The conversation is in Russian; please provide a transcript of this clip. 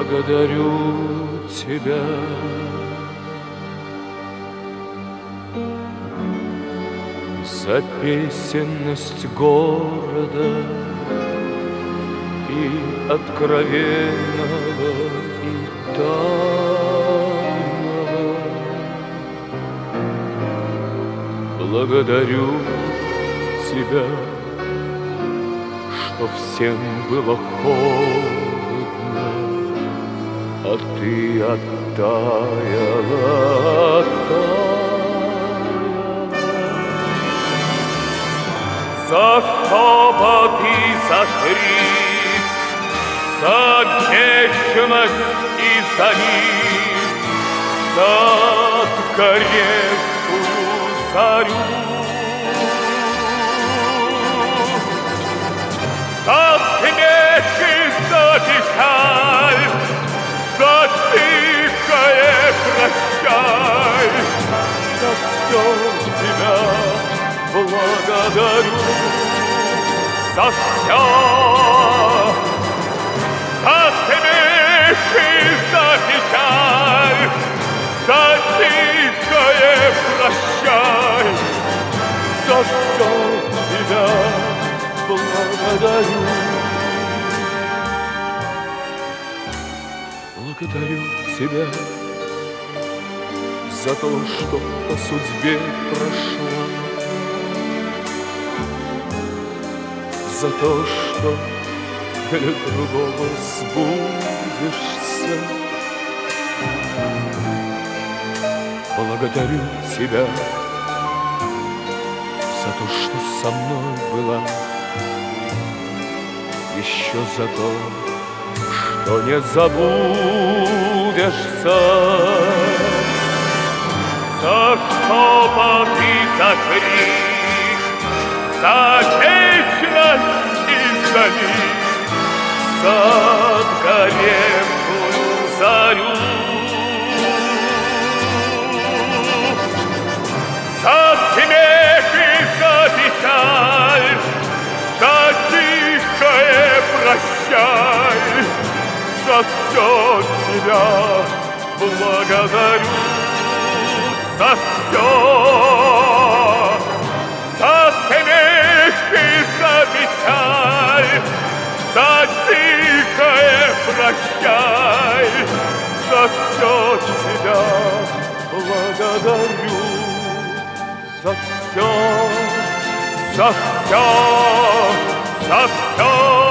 Благодарю тебя за песенность города и откровенного, и тайного. Благодарю тебя, что всем было холодно, а ты оттаяла, за шепот и за крик, за вечность и за мир, за горевшую зарю, за смех и за печаль, за тихое прощай, за все тебя благодарю, за все, за смех и за печаль, за тихое прощай, за все тебя благодарю. Благодарю тебя за то, что по судьбе прошла, за то, что для другого сбудешься. Благодарю тебя за то, что со мной была, еще за то, что не забудешься. За шепот и за крик, за вечность и за мир, за горевшую зарю, за смех и за печаль, за тихое прощай, за все тебя благодарю, за все, за смех и за печаль, за тихое прощай, за все тебя благодарю, за все, за все, за все.